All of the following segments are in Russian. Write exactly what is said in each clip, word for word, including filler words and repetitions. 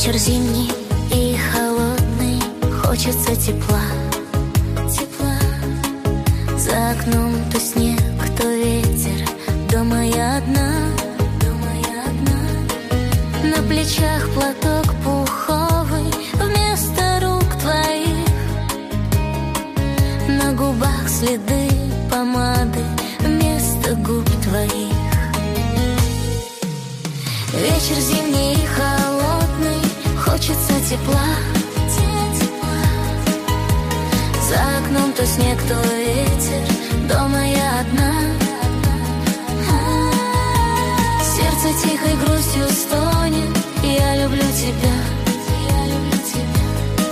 Вечер зимний и холодный, хочется тепла, тепла. За окном то снег, то ветер, дома я одна, дома я одна. На плечах платок пуховый вместо рук твоих, на губах следы помады вместо губ твоих. Вечер зимний и холодный, хочется тепла, тепла. За окном то снег, то ветер, дома я одна. Сердце тихой грустью стонет, я люблю тебя, я люблю тебя.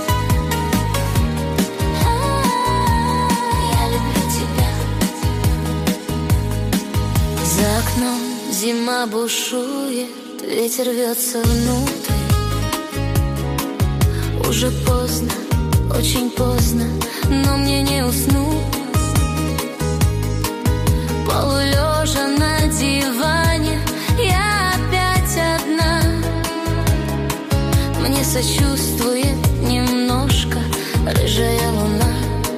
Я люблю тебя. За окном зима бушует, ветер рвется внутрь. Уже поздно, очень поздно, но мне не уснуть. Полулежа на диване, я опять одна. Мне сочувствует немножко рыжая луна.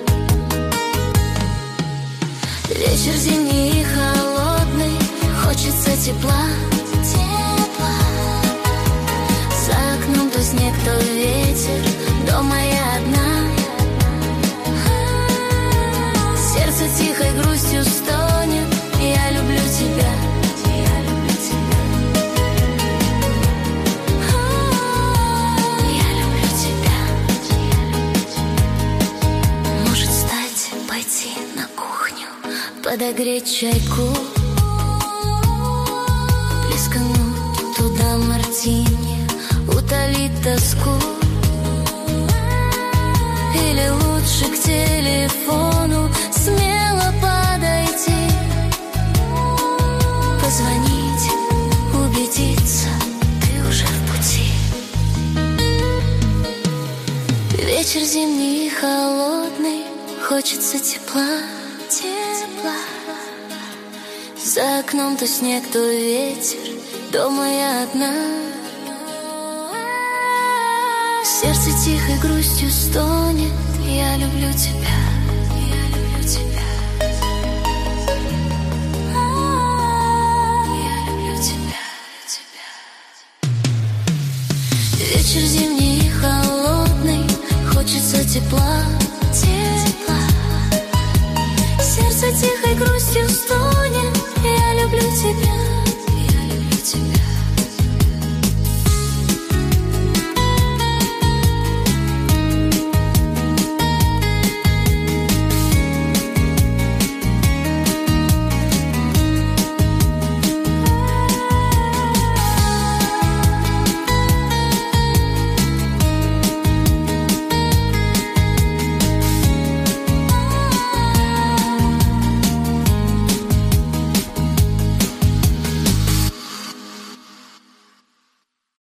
Вечер зимний и холодный, хочется тепла, тепла. За окном то снег, то ветер, дома я одна. Сердце тихой грустью стонет, я люблю тебя, я люблю тебя. Я люблю тебя, я люблю тебя. Может, встать, пойти на кухню, подогреть чайку, плескануть туда мартини, утолить тоску. Или лучше к телефону смело подойти, позвонить, убедиться, ты уже в пути. Вечер зимний и холодный, хочется тепла, тепла. За окном то снег, то ветер, дома я одна. Сердце тихой грустью стонет, я люблю тебя, я люблю тебя. Я люблю тебя, тебя. Вечер зимний и холодный, хочется тепла, тепла. Сердце тихой грустью